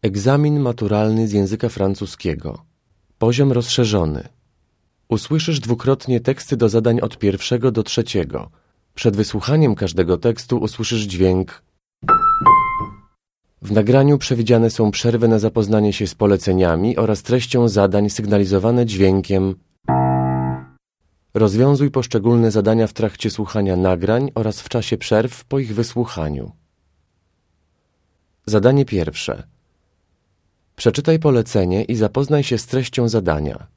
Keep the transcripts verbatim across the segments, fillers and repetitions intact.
Egzamin maturalny z języka francuskiego. Poziom rozszerzony. Usłyszysz dwukrotnie teksty do zadań od pierwszego do trzeciego. Przed wysłuchaniem każdego tekstu usłyszysz dźwięk. W nagraniu przewidziane są przerwy na zapoznanie się z poleceniami oraz treścią zadań sygnalizowane dźwiękiem. Rozwiązuj poszczególne zadania w trakcie słuchania nagrań oraz w czasie przerw po ich wysłuchaniu. Zadanie pierwsze. Przeczytaj polecenie i zapoznaj się z treścią zadania.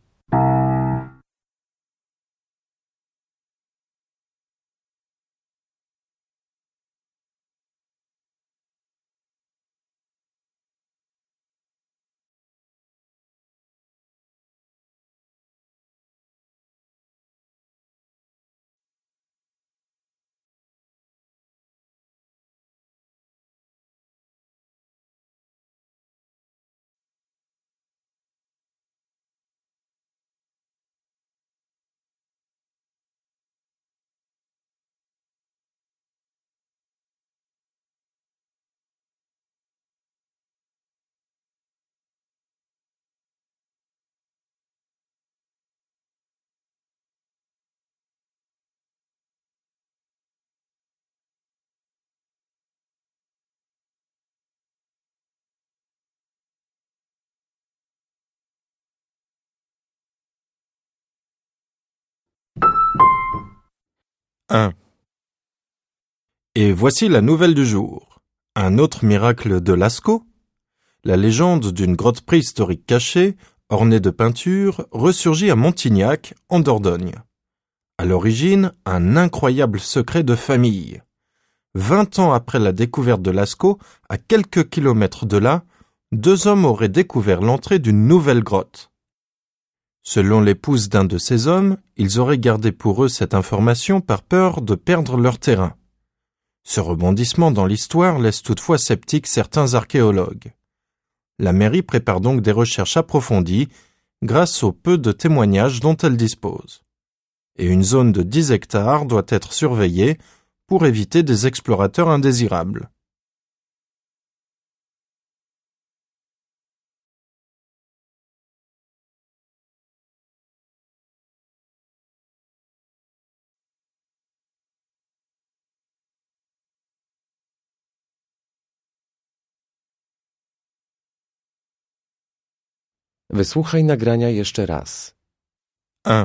un. Et voici la nouvelle du jour. Un autre miracle de Lascaux. La légende d'une grotte préhistorique cachée, ornée de peintures, ressurgit à Montignac, en Dordogne. À l'origine, un incroyable secret de famille. Vingt ans après la découverte de Lascaux, à quelques kilomètres de là, deux hommes auraient découvert l'entrée d'une nouvelle grotte. Selon l'épouse d'un de ces hommes, ils auraient gardé pour eux cette information par peur de perdre leur terrain. Ce rebondissement dans l'histoire laisse toutefois sceptiques certains archéologues. La mairie prépare donc des recherches approfondies grâce au peu de témoignages dont elle dispose. Et une zone de dix hectares doit être surveillée pour éviter des explorateurs indésirables. Wysłuchaj nagrania jeszcze raz. un.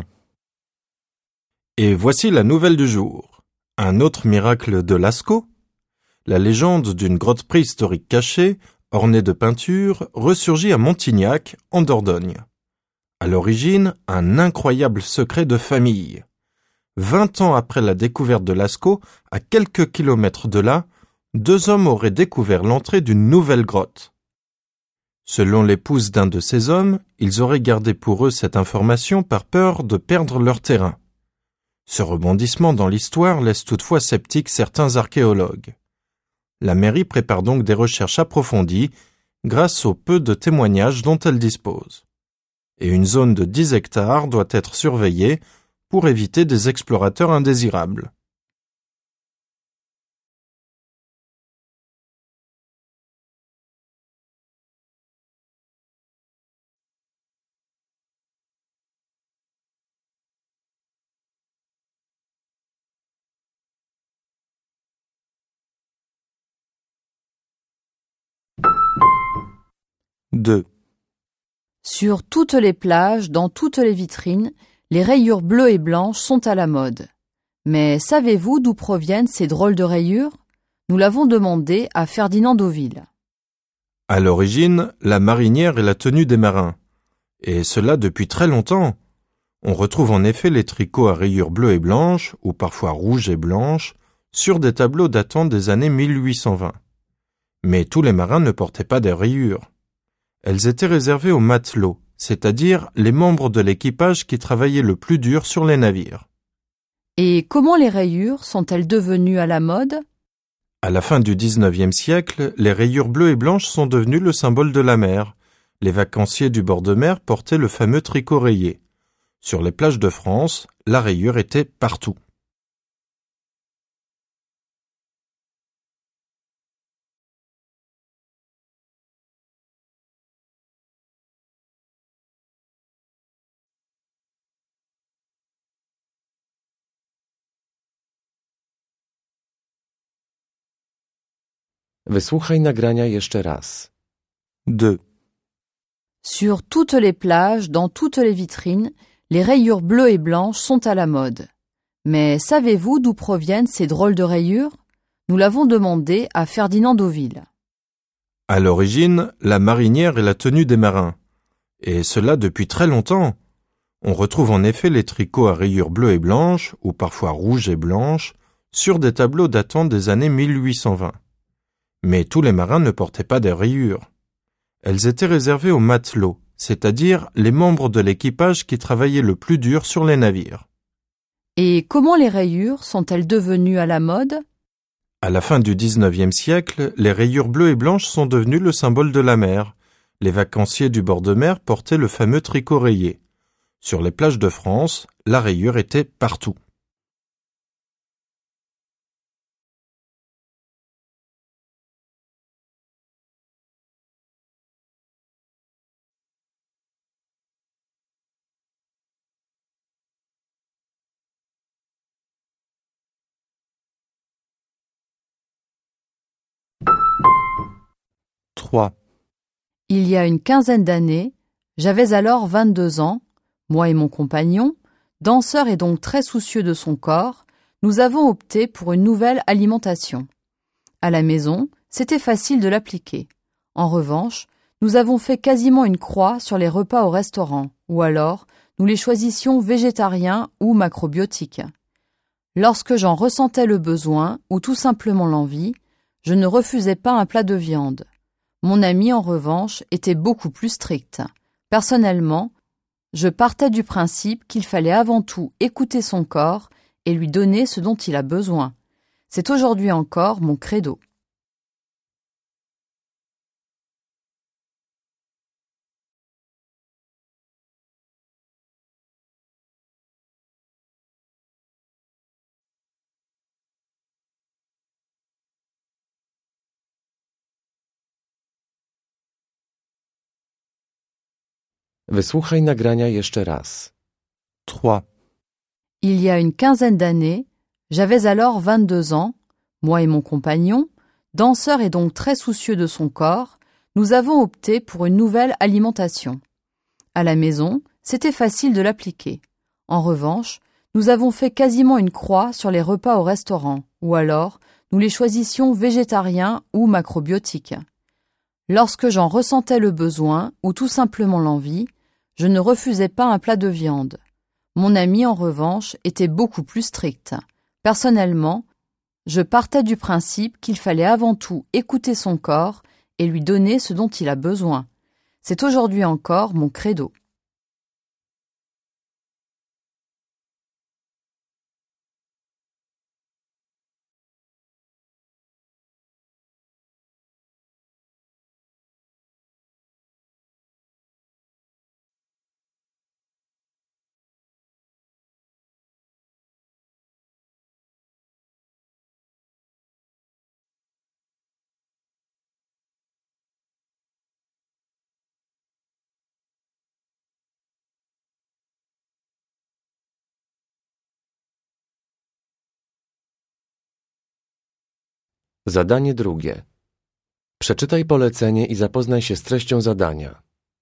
Et voici la nouvelle du jour. Un autre miracle de Lascaux. La légende d'une grotte préhistorique cachée, ornée de peintures, ressurgit à Montignac, en Dordogne. À l'origine, un incroyable secret de famille. Vingt ans après la découverte de Lascaux, à quelques kilomètres de là, deux hommes auraient découvert l'entrée d'une nouvelle grotte. Selon l'épouse d'un de ces hommes, ils auraient gardé pour eux cette information par peur de perdre leur terrain. Ce rebondissement dans l'histoire laisse toutefois sceptiques certains archéologues. La mairie prépare donc des recherches approfondies grâce au peu de témoignages dont elle dispose. Et une zone de dix hectares doit être surveillée pour éviter des explorateurs indésirables. deux. Sur toutes les plages, dans toutes les vitrines, les rayures bleues et blanches sont à la mode. Mais savez-vous d'où proviennent ces drôles de rayures? Nous l'avons demandé à Ferdinand Deauville. À l'origine, la marinière est la tenue des marins. Et cela depuis très longtemps. On retrouve en effet les tricots à rayures bleues et blanches, ou parfois rouges et blanches, sur des tableaux datant des années mille huit cent vingt. Mais tous les marins ne portaient pas des rayures. Elles étaient réservées aux matelots, c'est-à-dire les membres de l'équipage qui travaillaient le plus dur sur les navires. Et comment les rayures sont-elles devenues à la mode? À la fin du dix-neuvième siècle, les rayures bleues et blanches sont devenues le symbole de la mer. Les vacanciers du bord de mer portaient le fameux tricot rayé. Sur les plages de France, la rayure était partout. Wysłuchaj nagrania jeszcze raz. deux. Sur toutes les plages, dans toutes les vitrines, les rayures bleues et blanches sont à la mode. Mais savez-vous d'où proviennent ces drôles de rayures? Nous l'avons demandé à Ferdinand Deauville. À l'origine, la marinière est la tenue des marins. Et cela depuis très longtemps. On retrouve en effet les tricots à rayures bleues et blanches, ou parfois rouges et blanches, sur des tableaux datant des années mille huit cent vingt. Mais tous les marins ne portaient pas des rayures. Elles étaient réservées aux matelots, c'est-à-dire les membres de l'équipage qui travaillaient le plus dur sur les navires. Et comment les rayures sont-elles devenues à la mode? À la fin du dix-neuvième siècle, les rayures bleues et blanches sont devenues le symbole de la mer. Les vacanciers du bord de mer portaient le fameux tricot rayé. Sur les plages de France, la rayure était partout. trois. Il y a une quinzaine d'années, j'avais alors vingt-deux ans, moi et mon compagnon, danseur et donc très soucieux de son corps, nous avons opté pour une nouvelle alimentation. À la maison, c'était facile de l'appliquer. En revanche, nous avons fait quasiment une croix sur les repas au restaurant, ou alors nous les choisissions végétariens ou macrobiotiques. Lorsque j'en ressentais le besoin ou tout simplement l'envie, je ne refusais pas un plat de viande. Mon ami, en revanche, était beaucoup plus strict. Personnellement, je partais du principe qu'il fallait avant tout écouter son corps et lui donner ce dont il a besoin. C'est aujourd'hui encore mon credo. Wysłuchaj nagrania jeszcze raz. trois. Il y a une quinzaine d'années, j'avais alors vingt-deux ans, moi et mon compagnon, danseur et donc très soucieux de son corps, nous avons opté pour une nouvelle alimentation. À la maison, c'était facile de l'appliquer. En revanche, nous avons fait quasiment une croix sur les repas au restaurant, ou alors nous les choisissions végétariens ou macrobiotiques. Lorsque j'en ressentais le besoin ou tout simplement l'envie, je ne refusais pas un plat de viande. Mon ami, en revanche, était beaucoup plus strict. Personnellement, je partais du principe qu'il fallait avant tout écouter son corps et lui donner ce dont il a besoin. C'est aujourd'hui encore mon credo. Zadanie drugie. Przeczytaj polecenie i zapoznaj się z treścią zadania.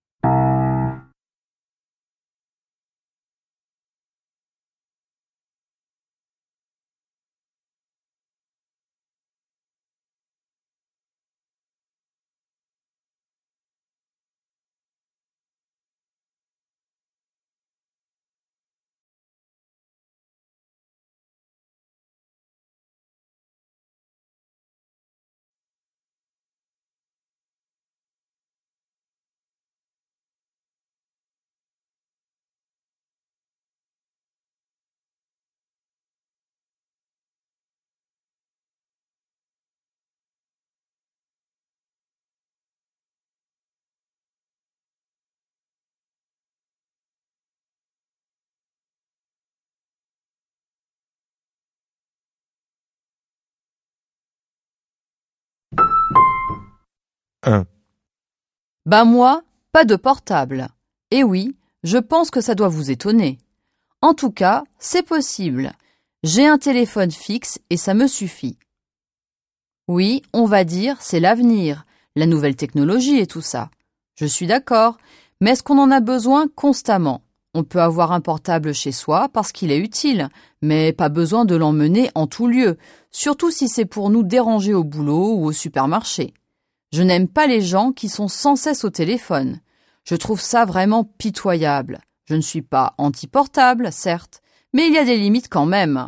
un. Ben moi, pas de portable. Eh oui, je pense que ça doit vous étonner. En tout cas, c'est possible. J'ai un téléphone fixe et ça me suffit. Oui, on va dire c'est l'avenir, la nouvelle technologie et tout ça. Je suis d'accord, mais est-ce qu'on en a besoin constamment? On peut avoir un portable chez soi parce qu'il est utile, mais pas besoin de l'emmener en tout lieu, surtout si c'est pour nous déranger au boulot ou au supermarché. Je n'aime pas les gens qui sont sans cesse au téléphone. Je trouve ça vraiment pitoyable. Je ne suis pas anti-portable, certes, mais il y a des limites quand même.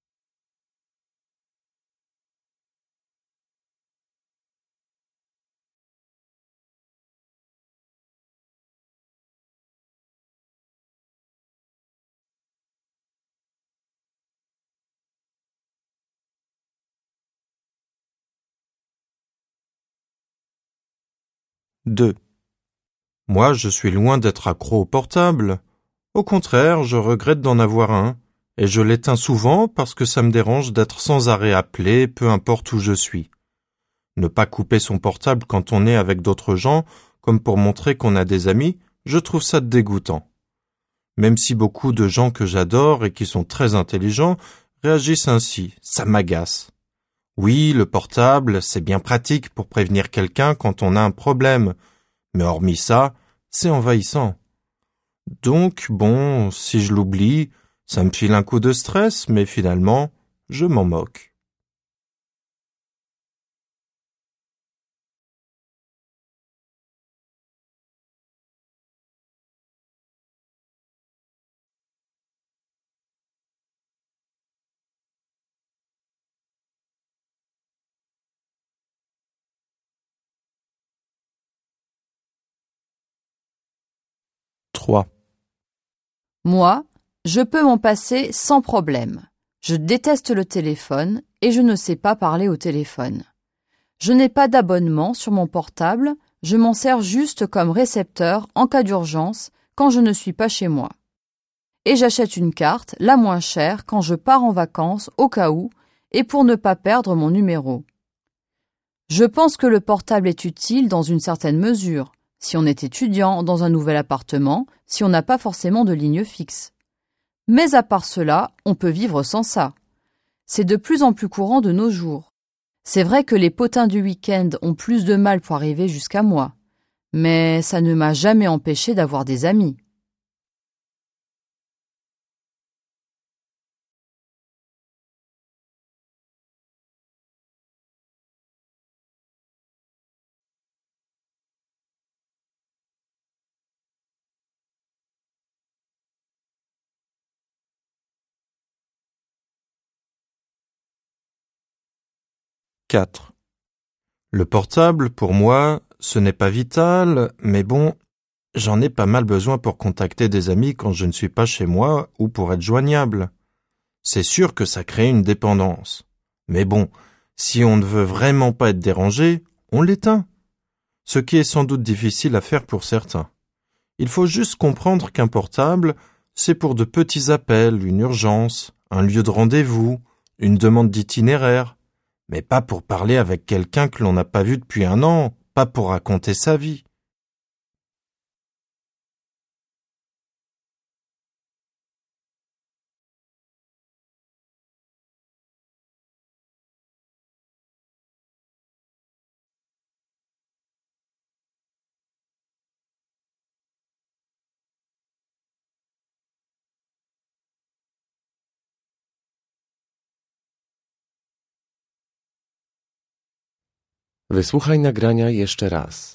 deux. Moi, je suis loin d'être accro au portable. Au contraire, je regrette d'en avoir un, et je l'éteins souvent parce que ça me dérange d'être sans arrêt appelé, peu importe où je suis. Ne pas couper son portable quand on est avec d'autres gens, comme pour montrer qu'on a des amis, je trouve ça dégoûtant. Même si beaucoup de gens que j'adore et qui sont très intelligents réagissent ainsi, ça m'agace. Oui, le portable, c'est bien pratique pour prévenir quelqu'un quand on a un problème, mais hormis ça, c'est envahissant. Donc, bon, si je l'oublie, ça me file un coup de stress, mais finalement, je m'en moque. trois. Moi, je peux m'en passer sans problème. Je déteste le téléphone et je ne sais pas parler au téléphone. Je n'ai pas d'abonnement sur mon portable, je m'en sers juste comme récepteur en cas d'urgence quand je ne suis pas chez moi. Et j'achète une carte, la moins chère, quand je pars en vacances au cas où et pour ne pas perdre mon numéro. Je pense que le portable est utile dans une certaine mesure, si on est étudiant dans un nouvel appartement, si on n'a pas forcément de ligne fixe. Mais à part cela, on peut vivre sans ça. C'est de plus en plus courant de nos jours. C'est vrai que les potins du week-end ont plus de mal pour arriver jusqu'à moi, mais ça ne m'a jamais empêché d'avoir des amis. quatre. Le portable, pour moi, ce n'est pas vital, mais bon, j'en ai pas mal besoin pour contacter des amis quand je ne suis pas chez moi ou pour être joignable. C'est sûr que ça crée une dépendance. Mais bon, si on ne veut vraiment pas être dérangé, on l'éteint. Ce qui est sans doute difficile à faire pour certains. Il faut juste comprendre qu'un portable, c'est pour de petits appels, une urgence, un lieu de rendez-vous, une demande d'itinéraire, mais pas pour parler avec quelqu'un que l'on n'a pas vu depuis un an, pas pour raconter sa vie. Wysłuchaj nagrania jeszcze raz.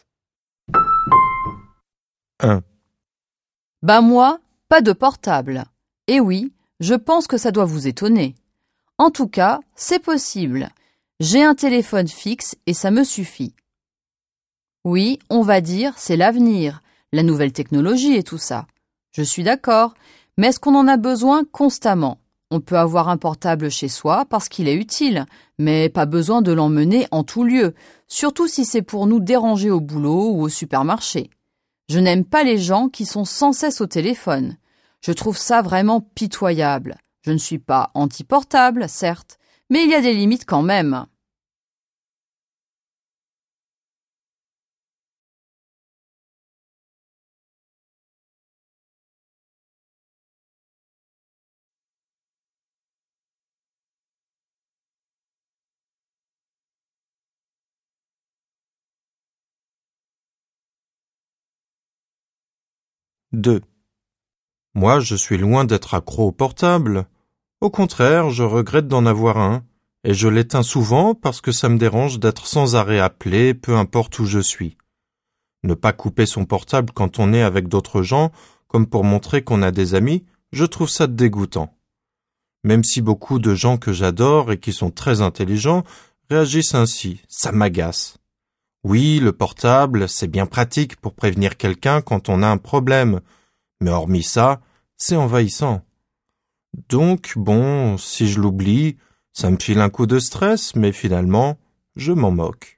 un. Bah moi, pas de portable. Et oui, je pense que ça doit vous étonner. En tout cas, c'est possible. J'ai un téléphone fixe et ça me suffit. Oui, on va dire c'est l'avenir, la nouvelle technologie et tout ça. Je suis d'accord, mais est-ce qu'on en a besoin constamment? On peut avoir un portable chez soi parce qu'il est utile, mais pas besoin de l'emmener en tout lieu, surtout si c'est pour nous déranger au boulot ou au supermarché. Je n'aime pas les gens qui sont sans cesse au téléphone. Je trouve ça vraiment pitoyable. Je ne suis pas anti-portable, certes, mais il y a des limites quand même. deux. Moi, je suis loin d'être accro au portable. Au contraire, je regrette d'en avoir un, et je l'éteins souvent parce que ça me dérange d'être sans arrêt appelé, peu importe où je suis. Ne pas couper son portable quand on est avec d'autres gens, comme pour montrer qu'on a des amis, je trouve ça dégoûtant. Même si beaucoup de gens que j'adore et qui sont très intelligents réagissent ainsi, ça m'agace. Oui, le portable, c'est bien pratique pour prévenir quelqu'un quand on a un problème, mais hormis ça, c'est envahissant. Donc, bon, si je l'oublie, ça me file un coup de stress, mais finalement, je m'en moque.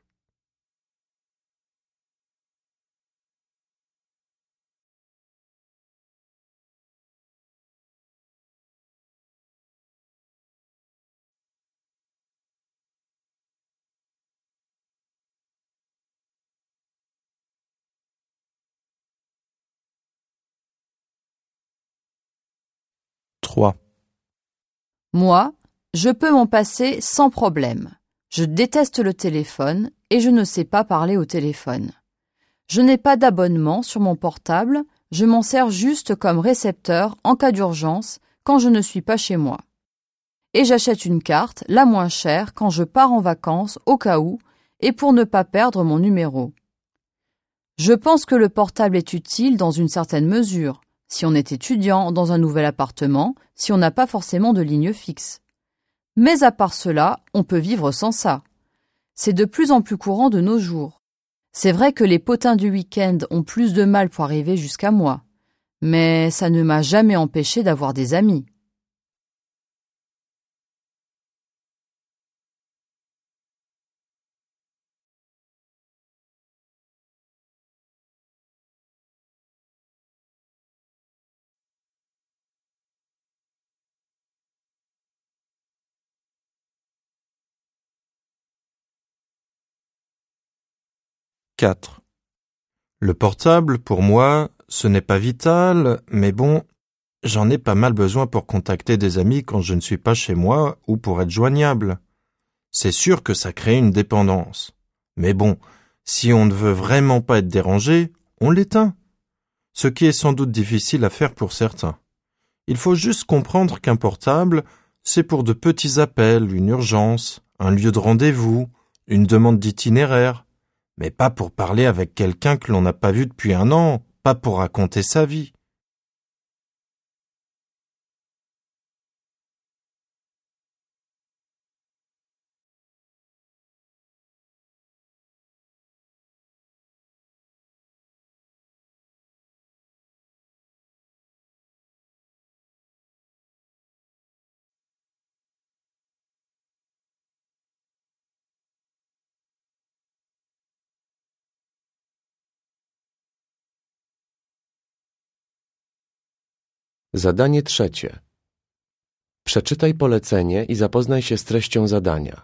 trois. Moi, je peux m'en passer sans problème. Je déteste le téléphone et je ne sais pas parler au téléphone. Je n'ai pas d'abonnement sur mon portable, je m'en sers juste comme récepteur en cas d'urgence quand je ne suis pas chez moi. Et j'achète une carte, la moins chère, quand je pars en vacances au cas où et pour ne pas perdre mon numéro. Je pense que le portable est utile dans une certaine mesure, si on est étudiant dans un nouvel appartement, si on n'a pas forcément de ligne fixe. Mais à part cela, on peut vivre sans ça. C'est de plus en plus courant de nos jours. C'est vrai que les potins du week-end ont plus de mal pour arriver jusqu'à moi, mais ça ne m'a jamais empêché d'avoir des amis. quatre. Le portable, pour moi, ce n'est pas vital, mais bon, j'en ai pas mal besoin pour contacter des amis quand je ne suis pas chez moi ou pour être joignable. C'est sûr que ça crée une dépendance. Mais bon, si on ne veut vraiment pas être dérangé, on l'éteint. Ce qui est sans doute difficile à faire pour certains. Il faut juste comprendre qu'un portable, c'est pour de petits appels, une urgence, un lieu de rendez-vous, une demande d'itinéraire, mais pas pour parler avec quelqu'un que l'on n'a pas vu depuis un an, pas pour raconter sa vie. Zadanie trzecie. Przeczytaj polecenie i zapoznaj się z treścią zadania.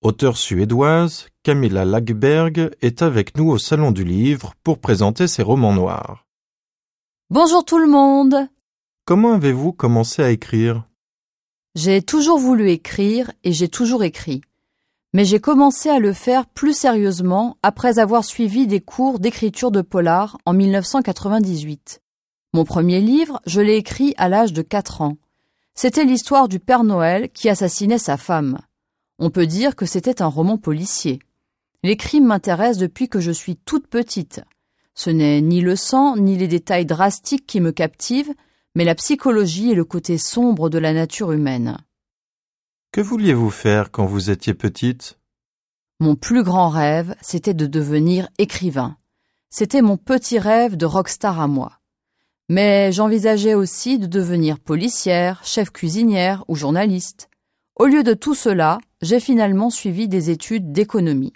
Auteure suédoise, Camilla Läckberg est avec nous au Salon du Livre pour présenter ses romans noirs. Bonjour tout le monde! Comment avez-vous commencé à écrire? J'ai toujours voulu écrire et j'ai toujours écrit. Mais j'ai commencé à le faire plus sérieusement après avoir suivi des cours d'écriture de polar en mille neuf cent quatre-vingt-dix-huit. Mon premier livre, je l'ai écrit à l'âge de quatre ans. C'était l'histoire du Père Noël qui assassinait sa femme. On peut dire que c'était un roman policier. Les crimes m'intéressent depuis que je suis toute petite. Ce n'est ni le sang, ni les détails drastiques qui me captivent, mais la psychologie et le côté sombre de la nature humaine. Que vouliez-vous faire quand vous étiez petite? Mon plus grand rêve, c'était de devenir écrivain. C'était mon petit rêve de rockstar à moi. Mais j'envisageais aussi de devenir policière, chef cuisinière ou journaliste. Au lieu de tout cela, j'ai finalement suivi des études d'économie.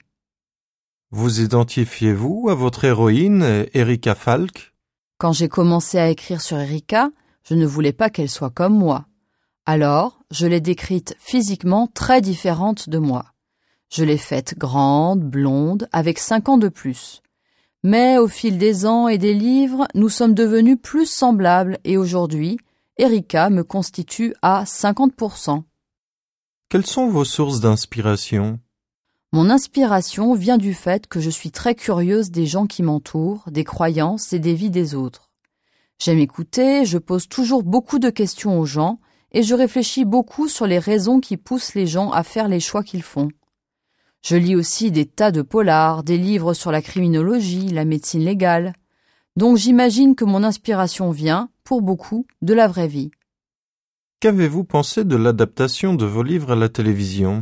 Vous identifiez-vous à votre héroïne, Erika Falk? Quand j'ai commencé à écrire sur Erika, je ne voulais pas qu'elle soit comme moi. Alors, je l'ai décrite physiquement très différente de moi. Je l'ai faite grande, blonde, avec cinq ans de plus. Mais au fil des ans et des livres, nous sommes devenus plus semblables et aujourd'hui, Erika me constitue à cinquante pour cent. Quelles sont vos sources d'inspiration? Mon inspiration vient du fait que je suis très curieuse des gens qui m'entourent, des croyances et des vies des autres. J'aime écouter, je pose toujours beaucoup de questions aux gens et je réfléchis beaucoup sur les raisons qui poussent les gens à faire les choix qu'ils font. Je lis aussi des tas de polars, des livres sur la criminologie, la médecine légale. Donc j'imagine que mon inspiration vient, pour beaucoup, de la vraie vie. Qu'avez-vous pensé de l'adaptation de vos livres à la télévision?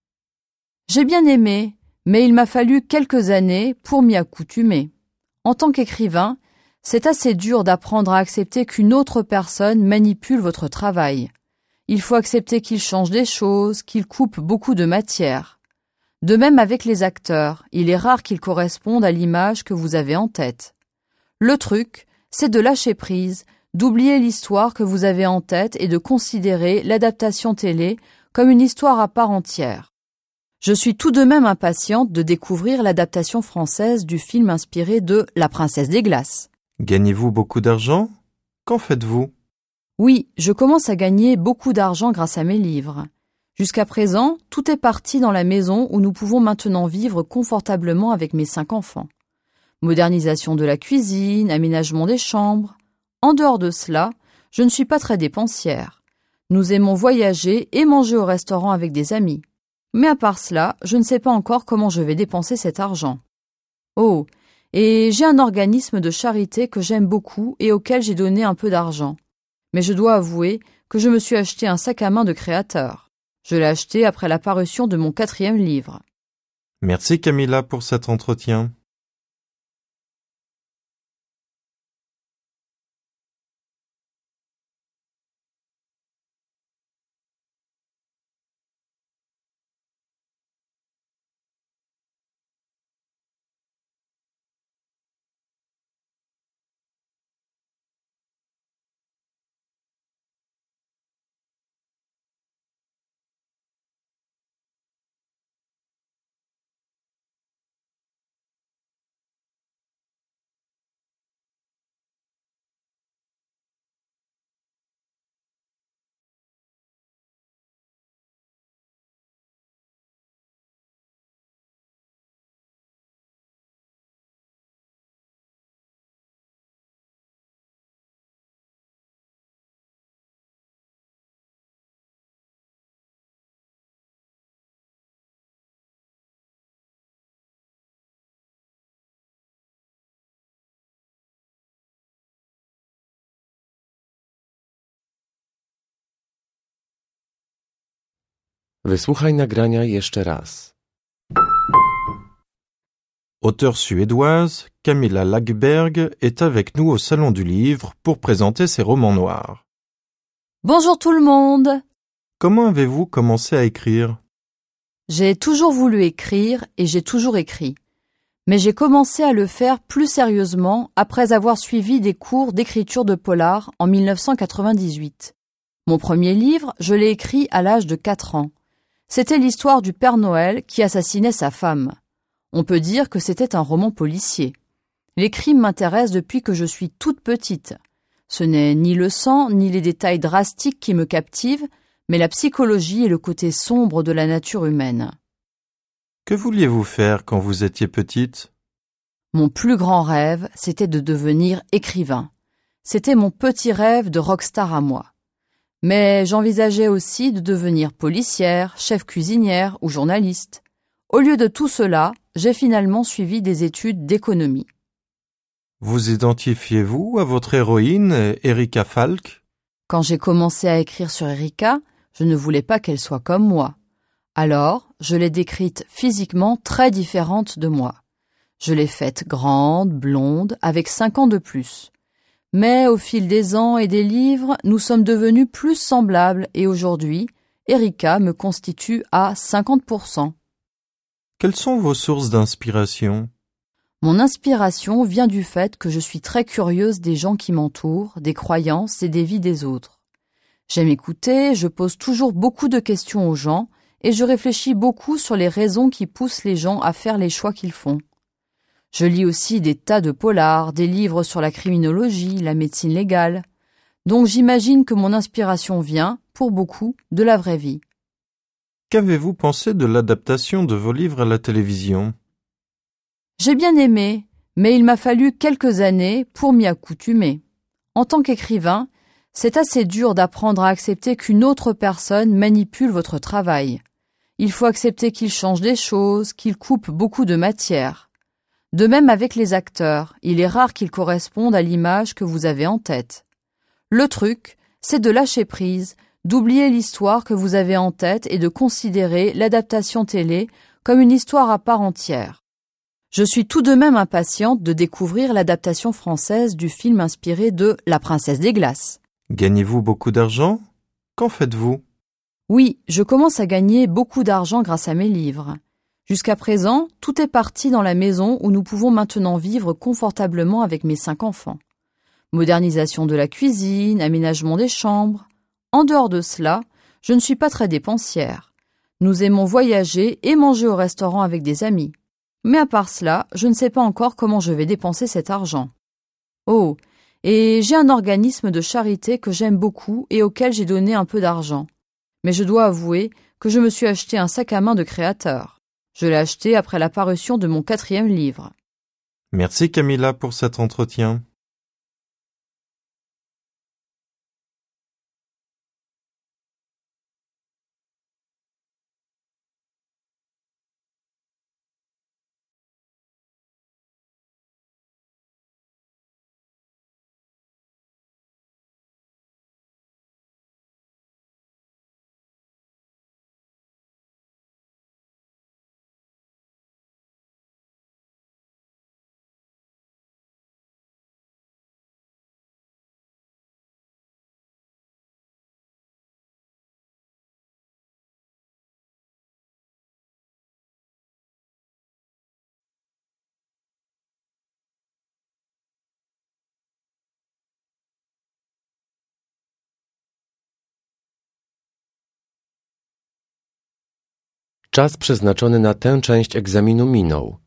J'ai bien aimé, mais il m'a fallu quelques années pour m'y accoutumer. En tant qu'écrivain, c'est assez dur d'apprendre à accepter qu'une autre personne manipule votre travail. Il faut accepter qu'il change des choses, qu'il coupe beaucoup de matière. De même avec les acteurs, il est rare qu'ils correspondent à l'image que vous avez en tête. Le truc, c'est de lâcher prise, d'oublier l'histoire que vous avez en tête et de considérer l'adaptation télé comme une histoire à part entière. Je suis tout de même impatiente de découvrir l'adaptation française du film inspiré de La Princesse des Glaces. Gagnez-vous beaucoup d'argent? Qu'en faites-vous? Oui, je commence à gagner beaucoup d'argent grâce à mes livres. Jusqu'à présent, tout est parti dans la maison où nous pouvons maintenant vivre confortablement avec mes cinq enfants. Modernisation de la cuisine, aménagement des chambres. En dehors de cela, je ne suis pas très dépensière. Nous aimons voyager et manger au restaurant avec des amis. Mais à part cela, je ne sais pas encore comment je vais dépenser cet argent. Oh, et j'ai un organisme de charité que j'aime beaucoup et auquel j'ai donné un peu d'argent. Mais je dois avouer que je me suis acheté un sac à main de créateur. Je l'ai acheté après la parution de mon quatrième livre. Merci Camilla pour cet entretien. Wysłuchaj nagrania jeszcze raz. Auteure suédoise, Camilla Läckberg est avec nous au Salon du Livre pour présenter ses romans noirs. Bonjour tout le monde! Comment avez-vous commencé à écrire? J'ai toujours voulu écrire et j'ai toujours écrit. Mais j'ai commencé à le faire plus sérieusement après avoir suivi des cours d'écriture de polar en mille neuf cent quatre-vingt-dix-huit. Mon premier livre, je l'ai écrit à l'âge de quatre ans. C'était l'histoire du Père Noël qui assassinait sa femme. On peut dire que c'était un roman policier. Les crimes m'intéressent depuis que je suis toute petite. Ce n'est ni le sang, ni les détails drastiques qui me captivent, mais la psychologie et le côté sombre de la nature humaine. Que vouliez-vous faire quand vous étiez petite? Mon plus grand rêve, c'était de devenir écrivain. C'était mon petit rêve de rockstar à moi. Mais j'envisageais aussi de devenir policière, chef cuisinière ou journaliste. Au lieu de tout cela, j'ai finalement suivi des études d'économie. Vous identifiez-vous à votre héroïne, Erika Falk? Quand j'ai commencé à écrire sur Erika, je ne voulais pas qu'elle soit comme moi. Alors, je l'ai décrite physiquement très différente de moi. Je l'ai faite grande, blonde, avec cinq ans de plus. Mais au fil des ans et des livres, nous sommes devenus plus semblables et aujourd'hui, Erika me constitue à cinquante pour cent. Quelles sont vos sources d'inspiration? Mon inspiration vient du fait que je suis très curieuse des gens qui m'entourent, des croyances et des vies des autres. J'aime écouter, je pose toujours beaucoup de questions aux gens et je réfléchis beaucoup sur les raisons qui poussent les gens à faire les choix qu'ils font. Je lis aussi des tas de polars, des livres sur la criminologie, la médecine légale. Donc j'imagine que mon inspiration vient, pour beaucoup, de la vraie vie. Qu'avez-vous pensé de l'adaptation de vos livres à la télévision? J'ai bien aimé, mais il m'a fallu quelques années pour m'y accoutumer. En tant qu'écrivain, c'est assez dur d'apprendre à accepter qu'une autre personne manipule votre travail. Il faut accepter qu'il change des choses, qu'il coupe beaucoup de matière. De même avec les acteurs, il est rare qu'ils correspondent à l'image que vous avez en tête. Le truc, c'est de lâcher prise, d'oublier l'histoire que vous avez en tête et de considérer l'adaptation télé comme une histoire à part entière. Je suis tout de même impatiente de découvrir l'adaptation française du film inspiré de La Princesse des Glaces. Gagnez-vous beaucoup d'argent? Qu'en faites-vous? Oui, je commence à gagner beaucoup d'argent grâce à mes livres. Jusqu'à présent, tout est parti dans la maison où nous pouvons maintenant vivre confortablement avec mes cinq enfants. Modernisation de la cuisine, aménagement des chambres. En dehors de cela, je ne suis pas très dépensière. Nous aimons voyager et manger au restaurant avec des amis. Mais à part cela, je ne sais pas encore comment je vais dépenser cet argent. Oh, et j'ai un organisme de charité que j'aime beaucoup et auquel j'ai donné un peu d'argent. Mais je dois avouer que je me suis acheté un sac à main de créateur. Je l'ai acheté après la parution de mon quatrième livre. Merci Camilla pour cet entretien. Czas przeznaczony na tę część egzaminu minął.